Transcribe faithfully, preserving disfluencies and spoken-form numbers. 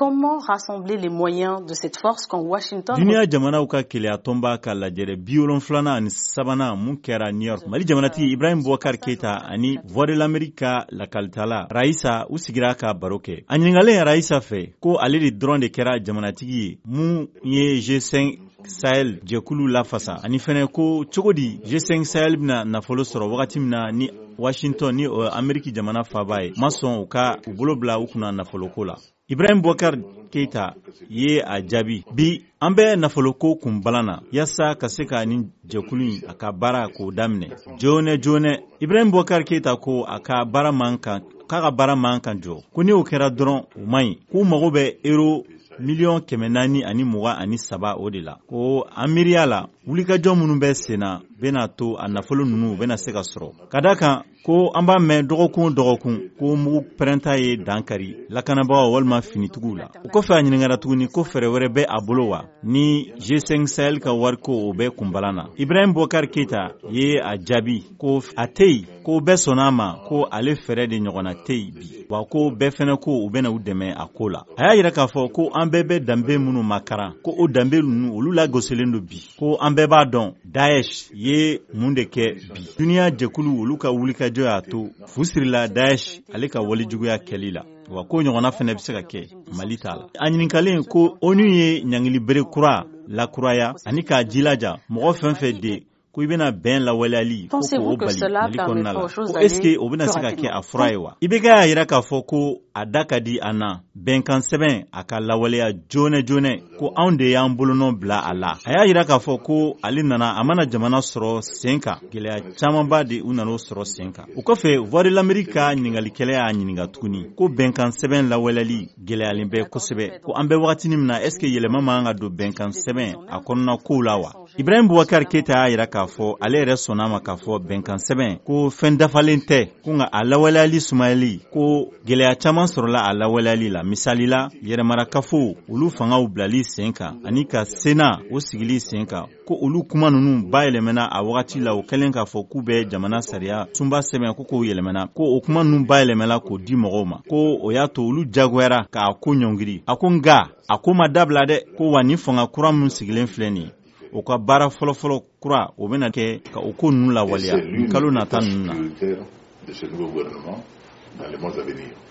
comment rassembler les moyens de cette force quand Washington... Dunia jamana uka keleya tomba ka lajere biolon flana ani sabana mun kɛra New York. Mali jamanati Ibrahim Boubacar Keita ani Voix de l'Amérique la kalitala Raisa u sigira ka baro kɛ. A ɲiningalen Raisa fɛ ko ale de dɔrɔn de kɛra jamanatigi ye mun ye G cinq Sahel jɛkulu lafasa ani fɛnɛ ko cogo di G cinq Sahel bɛna nafolo sɔrɔ wagati min na ni Washington ni uh, Ameriki jamana faba ye ma sɔn u ka u bolo bila u kunna nafoloko la. Ibrahim Boubacar Keita ye a jaabi bi an bɛ nafoloko kun balana yasa ka se ka ni jɛkulu a ka baara k'o daminɛ jone jone. Ibrahim Boubacar Keita ko a ka baara man kan k'a ka baara man kan jɔ ko ni o kɛra dɔrɔn u man ɲi k'u mago bɛ euro miliyɔn kɛmɛ naani ani mugan ani saba o de la ko an miiriya la wulikajɔ minnu bɛ senna bɛna to a nafolo ninnu bɛna se ka sɔrɔ ka da kan ko an b'a mɛn dɔgɔkun dɔgɔkun ko mugu pɛrɛnta ye dankari lakanabagaw walima finitigiw la. O kɔfɛ a ɲininkara tuguni ko fɛɛrɛ wɛrɛ bɛ a bolo wa ni G cinq Sahel ka wariko o bɛ kunbalan na. Ibrahim Boubacar Keita ye a jaabi ko a tɛ yen ko bɛɛ sɔnna ma ko ale fɛɛrɛ de ɲɔgɔnna tɛ yen bi wa ko bɛɛ fɛnɛ ko u bɛna u dɛmɛ a ko la. A y'a yira k'a fɔ ko an bɛɛ bɛ danbe minnu makaran ko o danbe ninnu olu lagosilen don bi ko an bɛɛ b'a dɔn Daesh ye mun de kɛ bi. Duniya jɛkulu olu ka wulikajɔ y'a to fu sirila Daesh ale ka walijuguya kɛli la wa ko ɲɔgɔnna fɛnɛ bɛ se ka kɛ Mali t'a la. A ɲininkalen ko ONU ye ɲangili bere kura lakuraya ani k'a jilaja mɔgɔ fɛn fɛn de ko i bɛna bɛn lawaleyali ko k'o bali Mali kɔnɔna la ko est-ce que o bɛna se ka kɛ a fura ye wa. I bɛ k'a yira k'a fɔ ko a da ka di an na bɛnkan sɛbɛn a ka lawaleya joona joona ko anw de y'an bolonɔ bila a la. A y'a yira k'a fɔ ko ale nana a mana jamana sɔrɔ sen kan gɛlɛya camanba de u nana o sɔrɔ sen kan. O kɔfɛ Voix de l'Amérique ka ɲiningalikɛla y'a ɲininka tuguni ko bɛnkan sɛbɛn lawaleyali gɛlɛyalen bɛ kosɛbɛ ko an bɛ wagati min na est-ce que yɛlɛma man ka don bɛnkan sɛbɛn a kɔnɔna kow la wa. Ibrahim Boubacar Keita y'a yira k'a fɔ ale yɛrɛ sɔnna ma k'a fɔ bɛnkan sɛbɛn ko fɛn dafalen tɛ ko nka a lawaleyali sumayali ko gɛlɛya caman sɔrɔla a lawaleyali la. Misali la yɛrɛmarakafo olu fangaw bilali sen kan ani ka Sena o sigili sen kan ko olu kuma ninnu bayɛlɛmɛna a wagati la o kɛlen k'a fɔ k'u bɛ jamana sariya sunba sɛbɛn ko k'o yɛlɛmɛna ko o kuma ninnu bayɛlɛmɛla k'o di mɔgɔw ma ko o y'a to olu jagoyara k'a ko ɲɔngiri. A ko nka a ko ma dabila dɛ ko wa ni fanga kura min sigilen filɛ nin ye o ka baara fɔlɔfɔlɔ kura o bɛna kɛ ka o ko ninnu lawaleya kalo nata ninnu na.